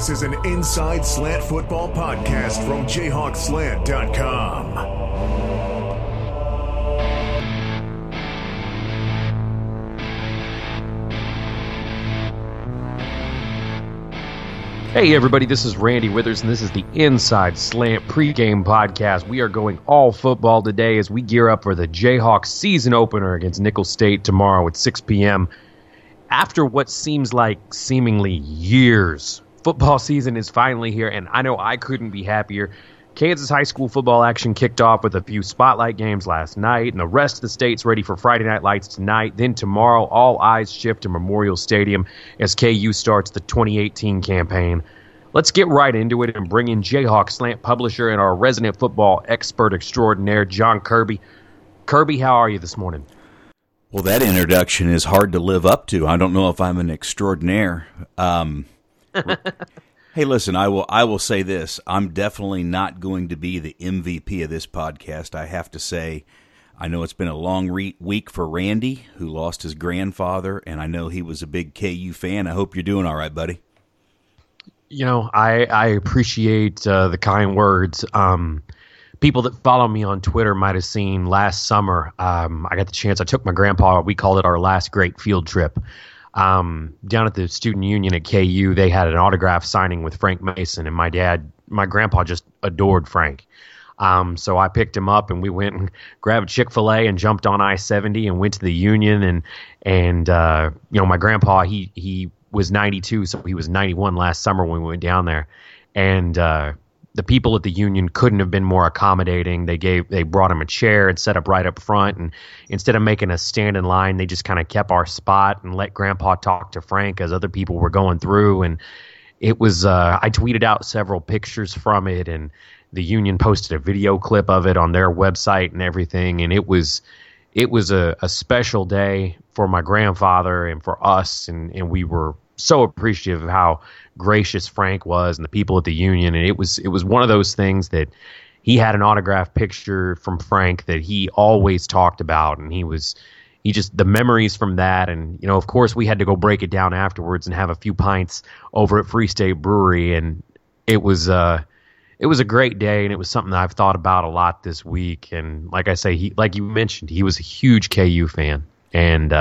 This is an Inside Slant Football podcast from JayhawkSlant.com. Hey everybody, this is Randy Withers, and this is the Inside Slant pregame podcast. We are going all football today as we gear up for the Jayhawks season opener against Nicholls State tomorrow at 6 p.m. After what seems like seemingly years, football season is finally here, and I know I couldn't be happier. Kansas high school football action kicked off with a few spotlight games last night, and the rest of the state's ready for Friday Night Lights tonight. Then tomorrow, all eyes shift to Memorial Stadium as KU starts the 2018 campaign. Let's get right into it and bring in Jayhawk Slant publisher and our resident football expert extraordinaire, John Kirby. Kirby, how are you this morning? Well, that introduction is hard to live up to. I don't know if I'm an extraordinaire. Hey, listen, I will say this. I'm definitely not going to be the MVP of this podcast. I have to say, I know it's been a long week for Randy, who lost his grandfather, and I know he was a big KU fan. I hope you're doing all right, buddy. You know, I appreciate the kind words. People that follow me on Twitter might have seen last summer, I got the chance. I took my grandpa. We called it our last great field trip. Down at the student union at KU, they had an autograph signing with Frank Mason, and my grandpa just adored Frank. So I picked him up, and we went and grabbed Chick-fil-A and jumped on I-70 and went to the union. And my grandpa, he was 92, so he was 91 last summer when we went down there. And the people at the union couldn't have been more accommodating. They brought him a chair and set up right up front, and instead of making us stand in line, they just kind of kept our spot and let Grandpa talk to Frank as other people were going through. And it was I tweeted out several pictures from it, and the union posted a video clip of it on their website and everything. And it was a special day for my grandfather and for us, and we were so appreciative of how gracious Frank was and the people at the union. And it was one of those things that he had an autographed picture from Frank that he always talked about. And the memories from that. And, of course we had to go break it down afterwards and have a few pints over at Free State Brewery. And it was a great day. And it was something that I've thought about a lot this week. And like I say, like you mentioned, he was a huge KU fan. And,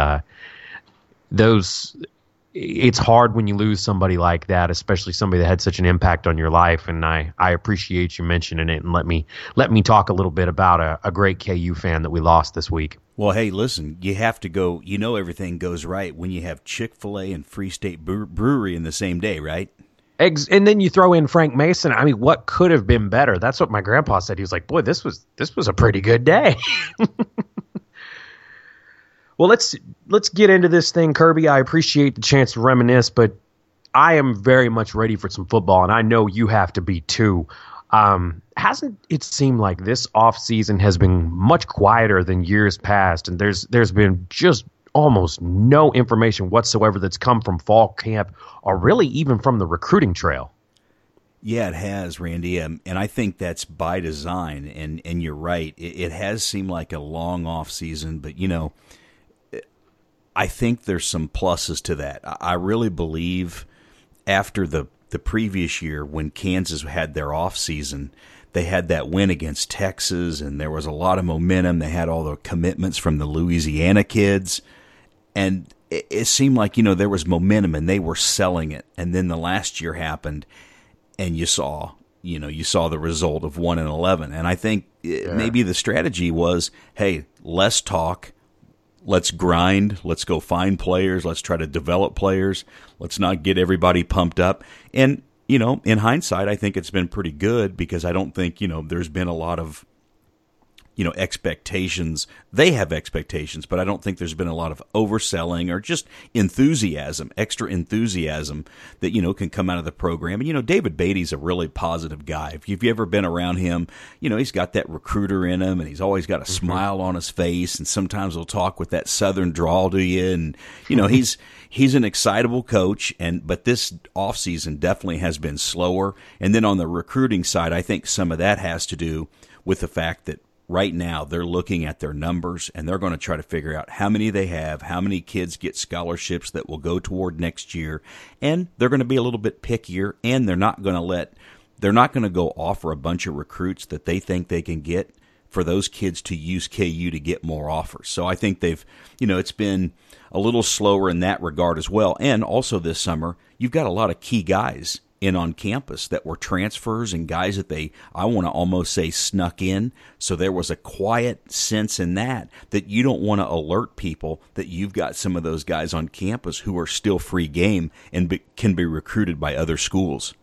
it's hard when you lose somebody like that, especially somebody that had such an impact on your life. And I appreciate you mentioning it, and let me talk a little bit about a great KU fan that we lost this week. Well, hey, listen, you have to go. Everything goes right when you have Chick-fil-A and Free State Brewery in the same day, right? And then you throw in Frank Mason. I mean, what could have been better? That's what my grandpa said. He was like, "Boy, this was a pretty good day." Well, let's get into this thing, Kirby. I appreciate the chance to reminisce, but I am very much ready for some football, and I know you have to be too. Hasn't it seemed like this offseason has been much quieter than years past, and there's been just almost no information whatsoever that's come from fall camp or really even from the recruiting trail? Yeah, it has, Randy, and I think that's by design, and you're right. It has seemed like a long offseason, but, I think there's some pluses to that. I really believe after the previous year when Kansas had their off season, they had that win against Texas, and there was a lot of momentum. They had all the commitments from the Louisiana kids, and it seemed like, there was momentum, and they were selling it. And then the last year happened, and you saw the result of 1-11. And I think maybe the strategy was, hey, less talk. Let's grind. Let's go find players. Let's try to develop players. Let's not get everybody pumped up. And, in hindsight, I think it's been pretty good because I don't think, there's been a lot of, expectations. They have expectations, but I don't think there's been a lot of overselling or just enthusiasm, extra enthusiasm that, can come out of the program. And, David Beatty's a really positive guy. If you've ever been around him, he's got that recruiter in him, and he's always got a smile on his face, and sometimes he'll talk with that southern drawl to you. And, he's an excitable coach, but this offseason definitely has been slower. And then on the recruiting side, I think some of that has to do with the fact that right now they're looking at their numbers and they're going to try to figure out how many they have, how many kids get scholarships that will go toward next year, and they're going to be a little bit pickier, and they're not going to go offer a bunch of recruits that they think they can get for those kids to use KU to get more offers. So I think it's been a little slower in that regard as well. And also this summer, you've got a lot of key guys in on campus that were transfers and guys that I want to almost say snuck in. So there was a quiet sense in that you don't want to alert people that you've got some of those guys on campus who are still free game and can be recruited by other schools.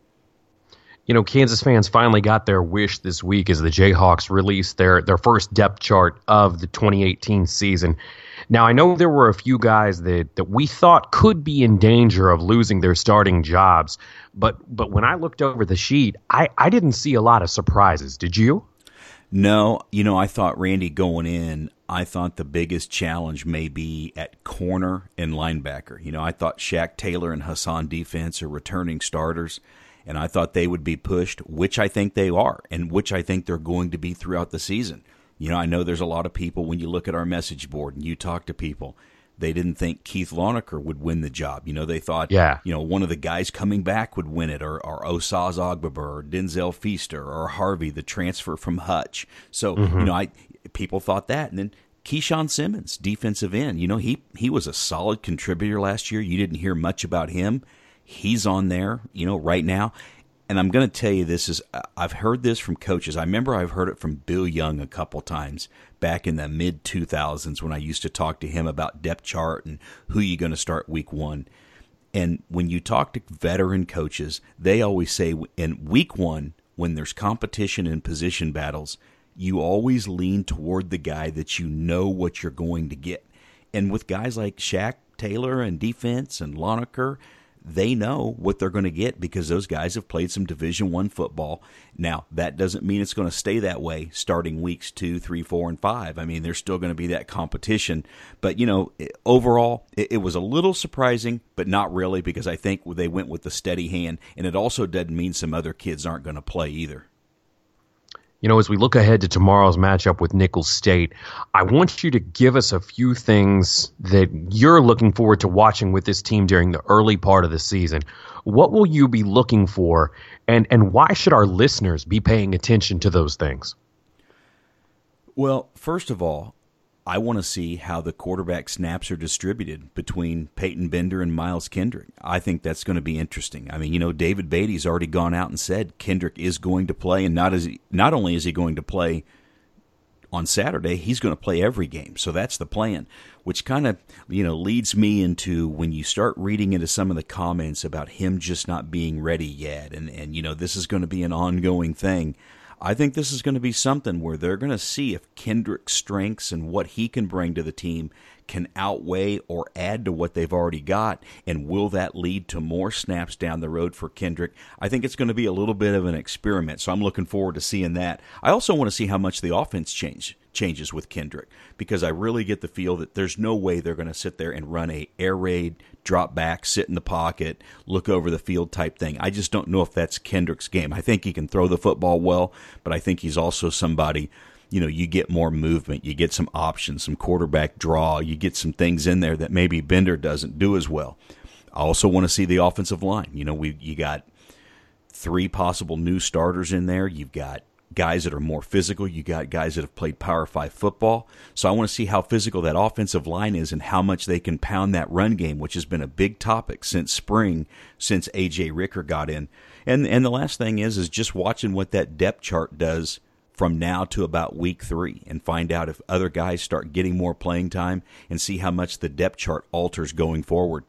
Kansas fans finally got their wish this week as the Jayhawks released their first depth chart of the 2018 season. Now, I know there were a few guys that we thought could be in danger of losing their starting jobs, but when I looked over the sheet, I didn't see a lot of surprises. Did you? No. I thought, Randy, going in, I thought the biggest challenge may be at corner and linebacker. I thought Shaq Taylor and Hassan Defense are returning starters, and I thought they would be pushed, which I think they are, and which I think they're going to be throughout the season. I know there's a lot of people, when you look at our message board and you talk to people, they didn't think Keith Lonecker would win the job. They thought, one of the guys coming back would win it, or Osaz Ogbaba, or Denzel Feaster, or Harvey, the transfer from Hutch. So, people thought that. And then Keyshawn Simmons, defensive end, he was a solid contributor last year. You didn't hear much about him. He's on there, right now. And I'm going to tell you I've heard this from coaches. I remember I've heard it from Bill Young a couple times back in the mid-2000s when I used to talk to him about depth chart and who you're going to start week one. And when you talk to veteran coaches, they always say in week one, when there's competition and position battles, you always lean toward the guy that you know what you're going to get. And with guys like Shaq Taylor and defense and Lonecker, they know what they're going to get because those guys have played some Division I football. Now, that doesn't mean it's going to stay that way starting weeks 2, 3, 4, and 5. I mean, there's still going to be that competition. But, overall, it was a little surprising, but not really, because I think they went with the steady hand. And it also doesn't mean some other kids aren't going to play either. As we look ahead to tomorrow's matchup with Nicholls State, I want you to give us a few things that you're looking forward to watching with this team during the early part of the season. What will you be looking for, and why should our listeners be paying attention to those things? Well, first of all, I want to see how the quarterback snaps are distributed between Peyton Bender and Miles Kendrick. I think that's going to be interesting. I mean, David Beatty's already gone out and said Kendrick is going to play, and not only is he going to play on Saturday, he's going to play every game. So that's the plan, which kind of, leads me into when you start reading into some of the comments about him just not being ready yet, and this is going to be an ongoing thing. I think this is going to be something where they're going to see if Kendrick's strengths and what he can bring to the team can outweigh or add to what they've already got, and will that lead to more snaps down the road for Kendrick? I think it's going to be a little bit of an experiment, so I'm looking forward to seeing that. I also want to see how much the offense changes with Kendrick, because I really get the feel that there's no way they're going to sit there and run a air raid, drop back, sit in the pocket, look over the field type thing. I just don't know if that's Kendrick's game. I think he can throw the football well, but I think he's also somebody, you get more movement, you get some options, some quarterback draw, you get some things in there that maybe Bender doesn't do as well. I also want to see the offensive line. You got 3 possible new starters in there. You've got guys that are more physical. You got guys that have played Power 5 football. So I want to see how physical that offensive line is and how much they can pound that run game, which has been a big topic since spring, since A.J. Ricker got in. And the last thing is just watching what that depth chart does from now to about week 3 and find out if other guys start getting more playing time and see how much the depth chart alters going forward.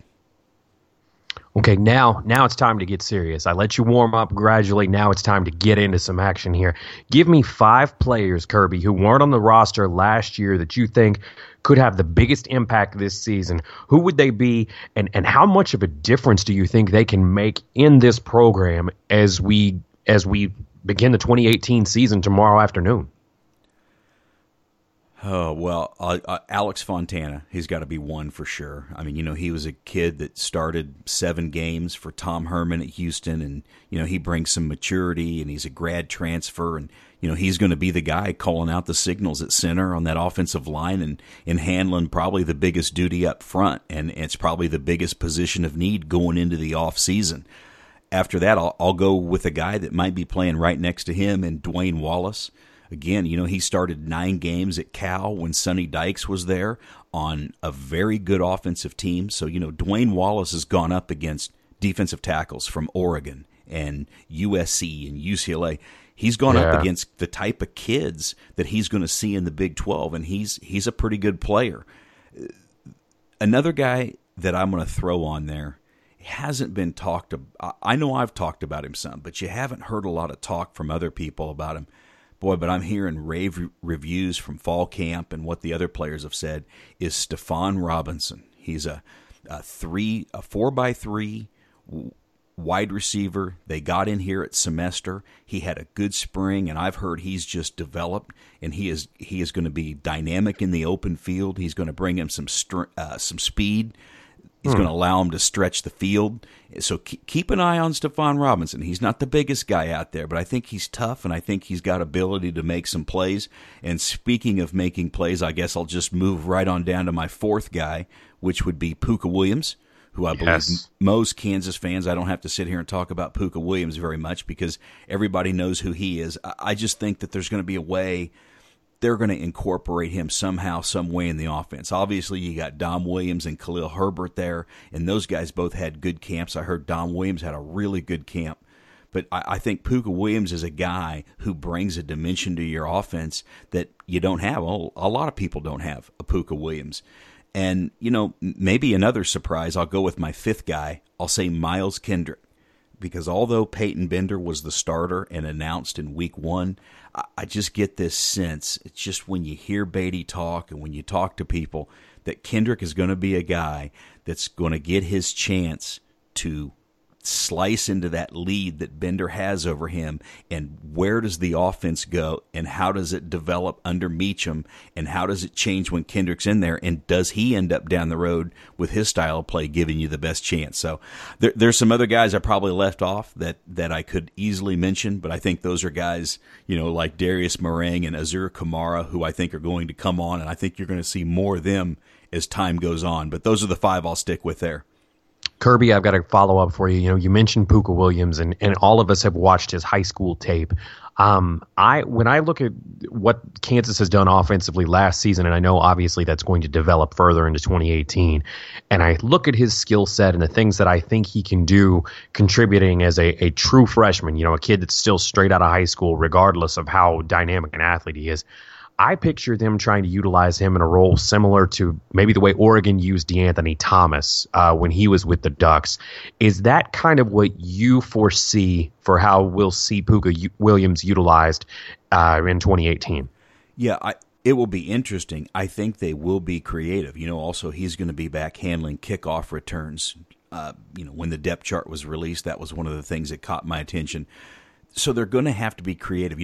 Okay, now it's time to get serious. I let you warm up gradually. Now it's time to get into some action here. Give me 5 players, Kirby, who weren't on the roster last year that you think could have the biggest impact this season. Who would they be, and how much of a difference do you think they can make in this program as we begin the 2018 season tomorrow afternoon? Oh, well, Alex Fontana, he's got to be one for sure. I mean, he was a kid that started 7 games for Tom Herman at Houston, and, he brings some maturity, and he's a grad transfer, and, he's going to be the guy calling out the signals at center on that offensive line and handling probably the biggest duty up front, and it's probably the biggest position of need going into the offseason. After that, I'll go with a guy that might be playing right next to him, and Dwayne Wallace. Again, he started 9 games at Cal when Sonny Dykes was there on a very good offensive team. So, Dwayne Wallace has gone up against defensive tackles from Oregon and USC and UCLA. He's gone up against the type of kids that he's going to see in the Big 12, and he's a pretty good player. Another guy that I'm going to throw on there hasn't been talked about. I know I've talked about him some, but you haven't heard a lot of talk from other people about him. Boy, but I'm hearing rave reviews from fall camp and what the other players have said is Stephon Robinson. He's a 4x3 wide receiver. They got in here at semester. He had a good spring, and I've heard he's just developed, and he is going to be dynamic in the open field. He's going to bring him some speed. He's going to allow him to stretch the field. So keep an eye on Stephon Robinson. He's not the biggest guy out there, but I think he's tough, and I think he's got ability to make some plays. And speaking of making plays, I guess I'll just move right on down to my 4th guy, which would be Pooka Williams, who I believe most Kansas fans, I don't have to sit here and talk about Pooka Williams very much because everybody knows who he is. I just think that there's going to be a way they're going to incorporate him somehow, some way in the offense. Obviously, you got Dom Williams and Khalil Herbert there, and those guys both had good camps. I heard Dom Williams had a really good camp. But I think Pooka Williams is a guy who brings a dimension to your offense that you don't have. Well, a lot of people don't have a Pooka Williams. And, maybe another surprise, I'll go with my 5th guy. I'll say Miles Kendrick. Because although Peyton Bender was the starter and announced in week 1, I just get this sense, it's just when you hear Beatty talk and when you talk to people, that Kendrick is going to be a guy that's going to get his chance to slice into that lead that Bender has over him, and where does the offense go, and how does it develop under Meacham, and how does it change when Kendrick's in there, and does he end up down the road with his style of play giving you the best chance? So there's some other guys I probably left off that I could easily mention, but I think those are guys, like Darius Murang and Azur Kamara, who I think are going to come on, and I think you're going to see more of them as time goes on. But those are the 5 I'll stick with there. Kirby, I've got a follow-up for you. You mentioned Pooka Williams, and all of us have watched his high school tape. When I look at what Kansas has done offensively last season, and I know obviously that's going to develop further into 2018, and I look at his skill set and the things that I think he can do contributing as a true freshman, a kid that's still straight out of high school, regardless of how dynamic an athlete he is. I picture them trying to utilize him in a role similar to maybe the way Oregon used DeAnthony Thomas when he was with the Ducks. Is that kind of what you foresee for how we'll see Pooka Williams utilized in 2018? Yeah, it will be interesting. I think they will be creative. Also he's going to be back handling kickoff returns. When the depth chart was released, that was one of the things that caught my attention. So they're going to have to be creative.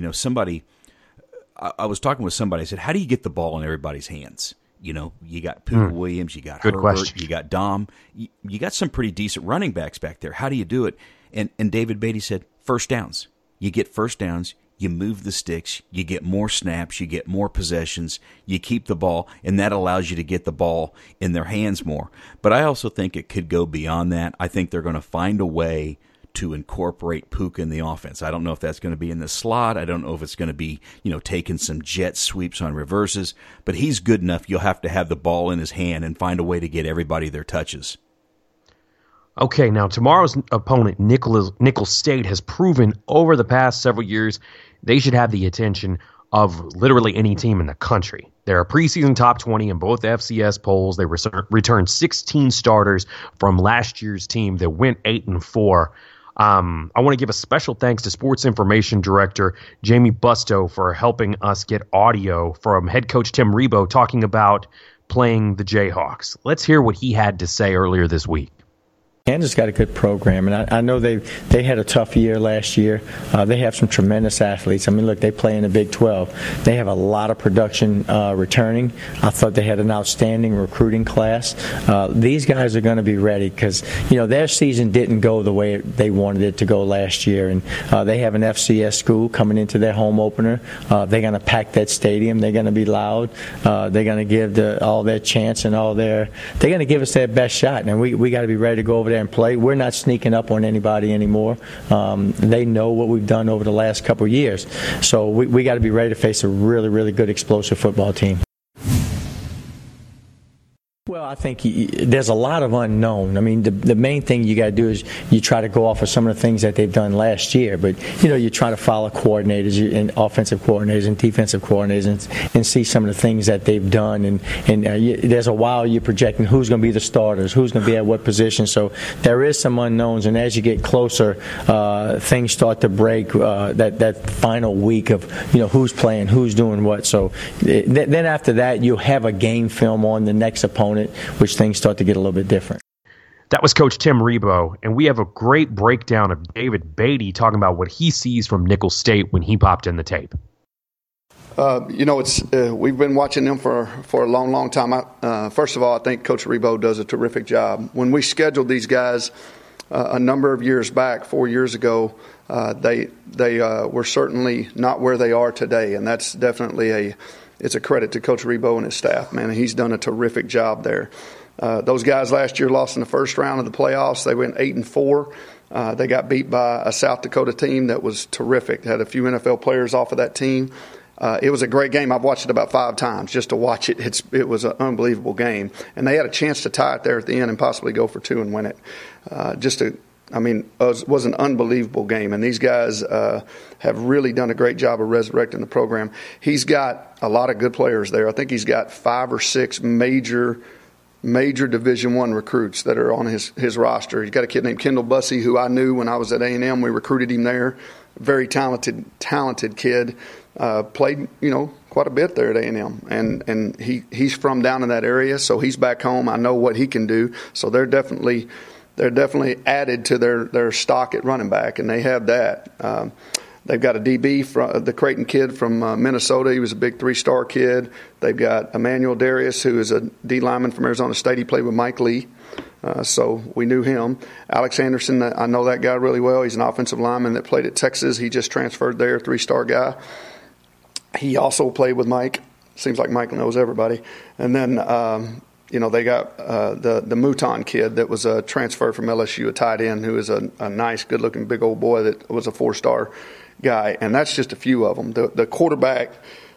I was talking with somebody. I said, how do you get the ball in everybody's hands? You got Pooka Williams, you got Good Herbert, question. you got Dom. You got some pretty decent running backs back there. How do you do it? And David Beatty said, first downs. You get first downs, you move the sticks, you get more snaps, you get more possessions, you keep the ball, and that allows you to get the ball in their hands more. But I also think it could go beyond that. I think they're going to find a way to incorporate Pooka in the offense. I don't know if that's going to be in the slot. I don't know if it's going to be, taking some jet sweeps on reverses. But he's good enough. You'll have to have the ball in his hand and find a way to get everybody their touches. Okay, now tomorrow's opponent, Nicholls State, has proven over the past several years they should have the attention of literally any team in the country. They're a preseason top 20 in both FCS polls. They returned 16 starters from last year's team that went 8-4. I want to give a special thanks to Sports Information Director Jamie Busto for helping us get audio from head coach Tim Rebowe talking about playing the Jayhawks. Let's hear what he had to say earlier this week. Kansas got a good program, and I know they had a tough year last year. They have some tremendous athletes. I mean, look, they play in the Big 12. They have a lot of production returning. I thought they had an outstanding recruiting class. These guys are going to be ready because, their season didn't go the way they wanted it to go last year, and they have an FCS school coming into their home opener. They're going to pack that stadium. They're going to be loud. They're going to give all their chants and they're going to give us their best shot, and we got to be ready to go over there and play. We're not sneaking up on anybody anymore. They know what we've done over the last couple of years. So we got to be ready to face a really, really good, explosive football team. Well, I think there's a lot of unknown. I mean, the main thing you got to do is you try to go off of some of the things that they've done last year. But, you try to follow coordinators and offensive coordinators and defensive coordinators and see some of the things that they've done. And there's a while you're projecting who's going to be the starters, who's going to be at what position. So there is some unknowns. And as you get closer, things start to break that final week of, who's playing, who's doing what. So then after that, you'll have a game film on the next opponent, which things start to get a little bit different. That was Coach Tim Rebowe, and we have a great breakdown of David Beatty talking about what he sees from Nicholls State when he popped in the tape. We've been watching them for a long, long time. First of all, I think Coach Rebowe does a terrific job. When we scheduled these guys a number of years back, 4 years ago, they were certainly not where they are today, and that's definitely it's a credit to Coach Rebowe and his staff, man. He's done a terrific job there. Those guys last year lost in the first round of the playoffs. They went 8-4. They got beat by a South Dakota team that was terrific. Had a few NFL players off of that team. It was a great game. I've watched it about 5 times just to watch it. It was an unbelievable game. And they had a chance to tie it there at the end and possibly go for 2 and win it. It was an unbelievable game, and these guys have really done a great job of resurrecting the program. He's got a lot of good players there. I think he's got 5 or 6 major Division I recruits that are on his roster. He's got a kid named Kendall Bussey, who I knew when I was at A&M. We recruited him there. Very talented kid. Played, quite a bit there at A&M, and he's from down in that area, so he's back home. I know what he can do, so they're definitely added to their stock at running back, and they have that. They've got a DB, the Creighton kid from Minnesota. He was a big 3-star kid. They've got Emmanuel Darius, who is a D lineman from Arizona State. He played with Mike Lee, so we knew him. Alex Anderson, I know that guy really well. He's an offensive lineman that played at Texas. He just transferred there, 3-star guy. He also played with Mike. Seems like Mike knows everybody. And then they got the Mouton kid that was a transfer from LSU, a tight end, who is a nice, good-looking, big old boy that was a 4-star guy. And that's just a few of them. The quarterback,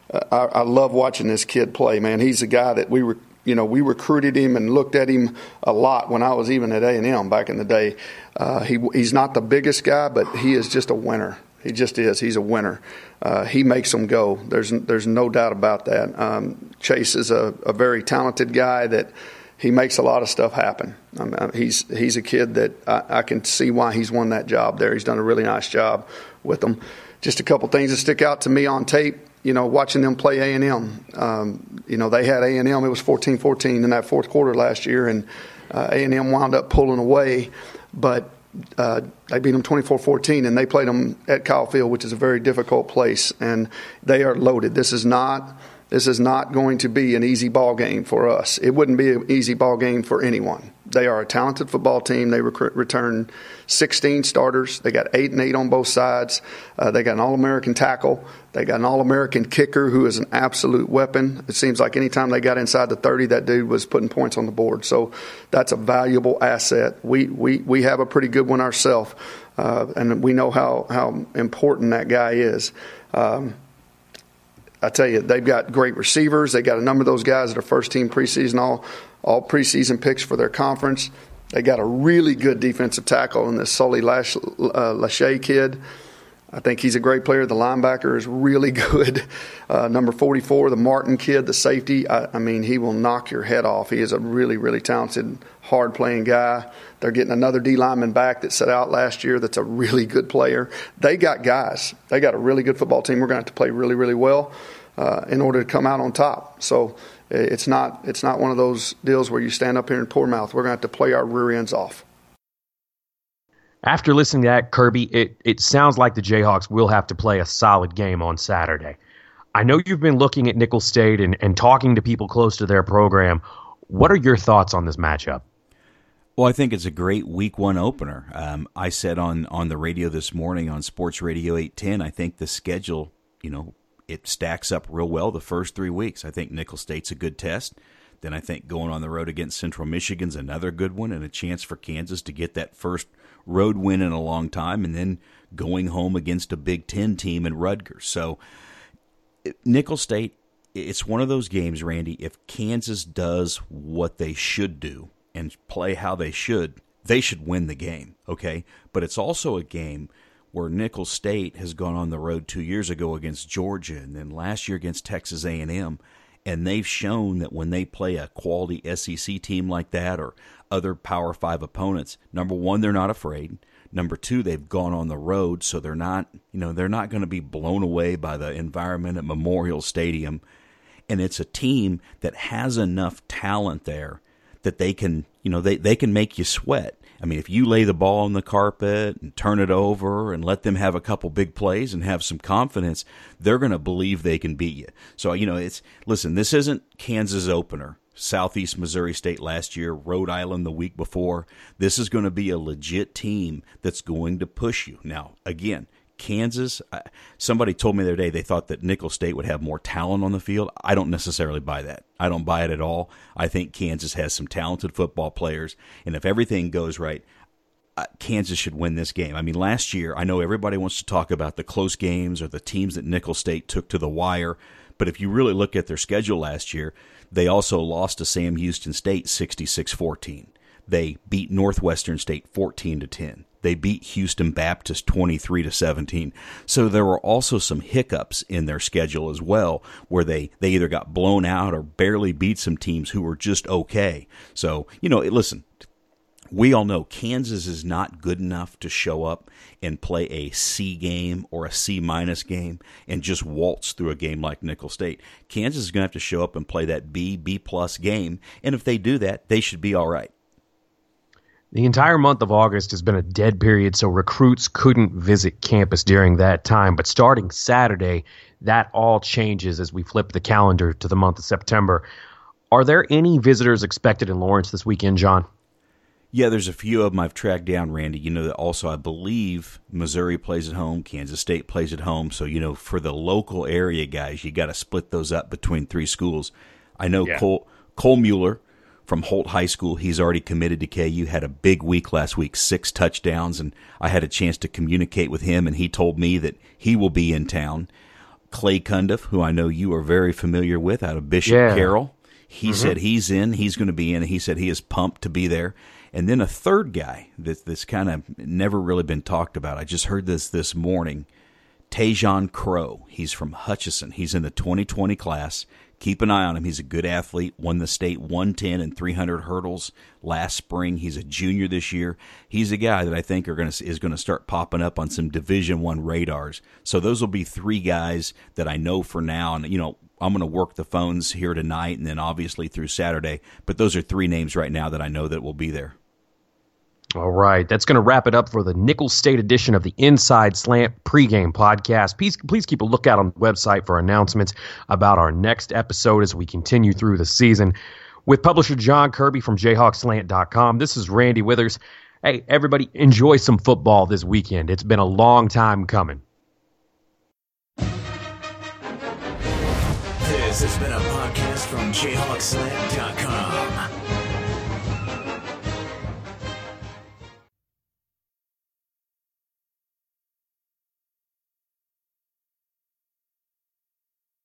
I love watching this kid play, man. He's a guy that we recruited him and looked at him a lot when I was even at A&M back in the day. He's not the biggest guy, but he is just a winner. He just is. He's a winner. He makes them go. There's no doubt about that. Chase is a very talented guy that he makes a lot of stuff happen. He's a kid that I can see why he's won that job there. He's done a really nice job with them. Just a couple things that stick out to me on tape. Watching them play A&M. They had A&M. It was 14-14 in that fourth quarter last year, and A&M wound up pulling away, but they beat them 24-14, and they played them at Kyle Field, which is a very difficult place, and they are loaded. This is not going to be an easy ball game for us. It wouldn't be an easy ball game for anyone. They are a talented football team. They returned 16 starters. They got 8-8 on both sides. They got an All-American tackle. They got an All-American kicker who is an absolute weapon. It seems like anytime they got inside the 30, that dude was putting points on the board. So that's a valuable asset. We have a pretty good one ourselves, and we know how important that guy is. I tell you, they've got great receivers. They got a number of those guys that are first-team preseason, all preseason picks for their conference. They got a really good defensive tackle in this Sully Lachey kid. I think he's a great player. The linebacker is really good. Number 44, the Martin kid, the safety. He will knock your head off. He is a really, really talented, hard-playing guy. They're getting another D lineman back that set out last year that's a really good player. They got guys. They got a really good football team. We're going to have to play really, really well in order to come out on top. So it's not one of those deals where you stand up here and pour mouth. We're going to have to play our rear ends off. After listening to that, Kirby, it sounds like the Jayhawks will have to play a solid game on Saturday. I know you've been looking at Nicholls State and talking to people close to their program. What are your thoughts on this matchup? Well, I think it's a great week one opener. I said on the radio this morning on Sports Radio 810, I think the schedule, it stacks up real well the first 3 weeks. I think Nicholls State's a good test. Then I think going on the road against Central Michigan's another good one and a chance for Kansas to get that first road win in a long time, and then going home against a Big Ten team in Rutgers. So Nicholls State, it's one of those games, Randy, if Kansas does what they should do and play how they should win the game, okay? But it's also a game where Nicholls State has gone on the road 2 years ago against Georgia and then last year against Texas A&M, and they've shown that when they play a quality SEC team like that or other Power 5 opponents, number one, they're not afraid. Number two, they've gone on the road, so they're not going to be blown away by the environment at Memorial Stadium. And it's a team that has enough talent there that they can, they can make you sweat. I mean, if you lay the ball on the carpet and turn it over and let them have a couple big plays and have some confidence, they're going to believe they can beat you. So, listen, this isn't Kansas opener. Southeast Missouri State last year, Rhode Island the week before. This is going to be a legit team that's going to push you. Now, again, Kansas, somebody told me the other day they thought that Nicholls State would have more talent on the field. I don't necessarily buy that. I don't buy it at all. I think Kansas has some talented football players, and if everything goes right, Kansas should win this game. I mean, last year, I know everybody wants to talk about the close games or the teams that Nicholls State took to the wire, but if you really look at their schedule last year, they also lost to Sam Houston State 66-14. They beat Northwestern State 14-10. They beat Houston Baptist 23-17. So there were also some hiccups in their schedule as well, where they either got blown out or barely beat some teams who were just okay. So, listen, we all know Kansas is not good enough to show up and play a C game or a C- game and just waltz through a game like Nicholls State. Kansas is going to have to show up and play that B+ game, and if they do that, they should be all right. The entire month of August has been a dead period, so recruits couldn't visit campus during that time. But starting Saturday, that all changes as we flip the calendar to the month of September. Are there any visitors expected in Lawrence this weekend, John? Yeah, there's a few of them I've tracked down, Randy. That also I believe Missouri plays at home, Kansas State plays at home. So, for the local area guys, you got to split those up between three schools. I know Cole Mueller from Holt High School, he's already committed to KU, had a big week last week, 6 touchdowns, and I had a chance to communicate with him, and he told me that he will be in town. Clay Cundiff, who I know you are very familiar with, out of Bishop Carroll, he said he's going to be in, and he said he is pumped to be there. And then a third guy that's kind of never really been talked about, I just heard this morning, Tajon Crow. He's from Hutchinson. He's in the 2020 class. Keep an eye on him. He's a good athlete. Won the state 110 and 300 hurdles last spring. He's a junior this year. He's a guy that I think is going to start popping up on some Division I radars. So those will be 3 guys that I know for now. And, I'm going to work the phones here tonight and then obviously through Saturday. But those are 3 names right now that I know that will be there. All right, that's going to wrap it up for the Nicholls State edition of the Inside Slant pregame podcast. Please keep a lookout on the website for announcements about our next episode as we continue through the season. With publisher John Kirby from JayhawkSlant.com, this is Randy Withers. Hey, everybody, enjoy some football this weekend. It's been a long time coming. This has been a podcast from JayhawkSlant.com.